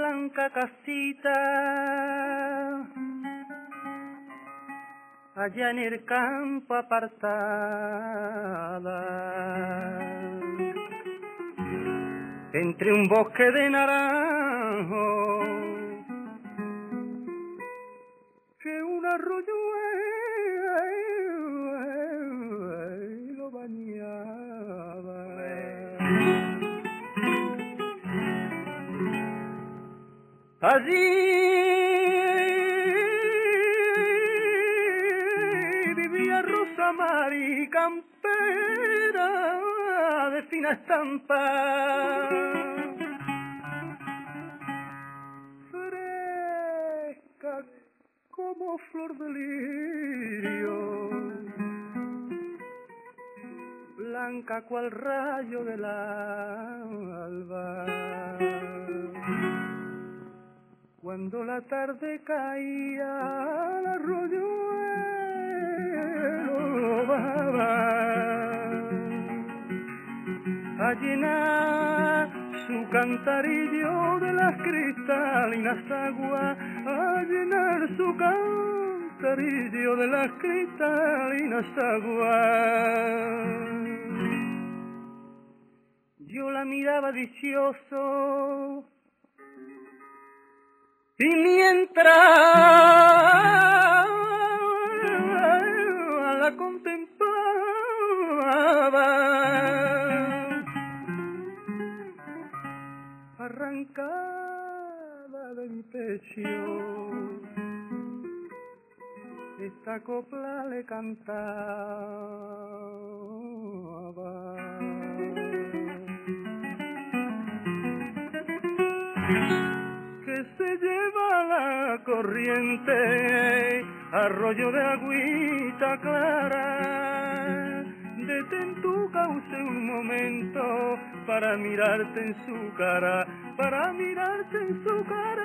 blanca casita allá en el campo apartada, entre un bosque de naranjos que un arroyo lo bañaba. Allí vivía Rosa Mari, campera de fina estampa, fresca como flor de lirio, blanca cual rayo del alba. Cuando la tarde caía, al arroyuelo bajaba a llenar su cantarillo de las cristalinas aguas, a llenar su cantarillo de las cristalinas aguas. Yo la miraba dichoso, y mientras la contemplaba, arrancada de mi pecho, esta copla le cantaba. Que se lleva la corriente, arroyo de agüita clara, detén tu cauce un momento para mirarte en su cara, para mirarte en su cara.